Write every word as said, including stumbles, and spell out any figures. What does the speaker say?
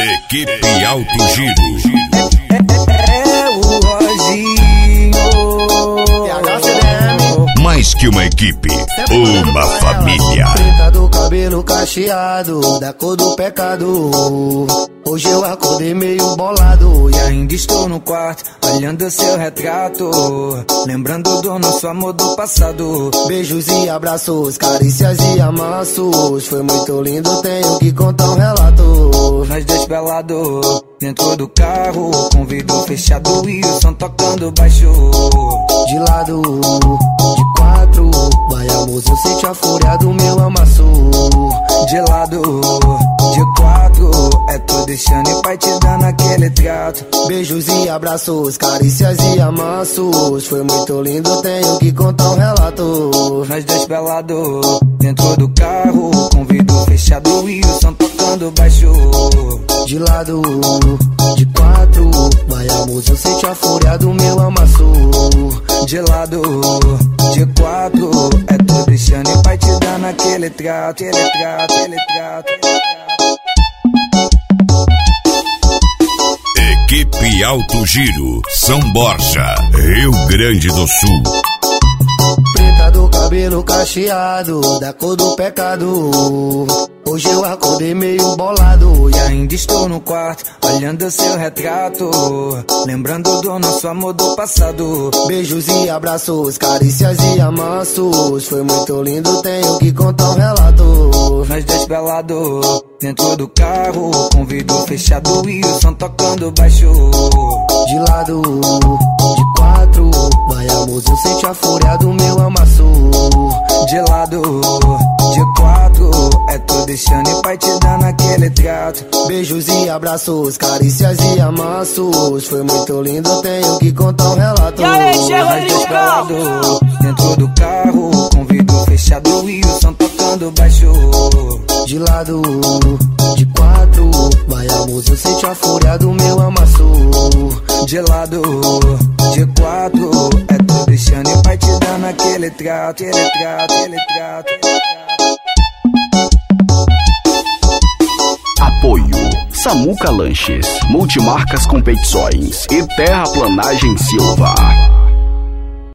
Equipe Alto Giro. É o Rosinho. Mais que uma equipe, uma família. Preta do cabelo cacheado, da cor do pecado. Hoje eu acordei meio bolado E ainda estou no quarto, olhando seu retrato, lembrando do nosso amor do passado. Beijos e abraços, carícias e amassos. Foi muito lindo, tenho que contar um relato. Nós dois pelados, dentro do carro, com vidro fechado e o som tocando baixo. De lado, de quatro, vai amor, eu sente a fúria do meu amasso. De lado, de quatro, é tu deixando e pai te dando aquele trato. Beijos e abraços, carícias e amassos. Foi muito lindo, tenho que contar um relato. Nós dois pelados, dentro do carro, com vidro fechado e o som tocando baixo. De lado, de quatro, vai amor, eu sente a fúria do meu amasso. De lado, de quatro, é tu deixando e pai te dando aquele trato, aquele trato, aquele trato, aquele trato. Equipe Alto Giro, São Borja, Rio Grande do Sul. Preta do cabelo cacheado, da cor do pecado. Hoje eu acordei meio bolado E ainda estou no quarto, olhando seu retrato, lembrando do nosso amor do passado. Beijos e abraços, carícias e amassos. Foi muito lindo, tenho que contar um relato. Nós dois pelados, dentro do carro, com vidro fechado e o som tocando baixo. De lado, de quatro, vai amor, eu sente a fúria do meu amasso. De lado, de quatro, é tu deixando e pai te dando aquele trato. Beijos e abraços, carícias e amassos. Foi muito lindo, tenho que contar um relato. E aí, chegou Nós dois pelados, dentro do carro, com vidro fechado e o som tocando baixo. De lado, de quatro, vai amor, eu sente a fúria do meu amasso. De lado, de quatro, é tu deixando e pai te dando aquele trato, aquele trato, aquele trato, aquele trato. Apoio Samuca Lanches, Multimarcas Competições e Terraplanagem Silva.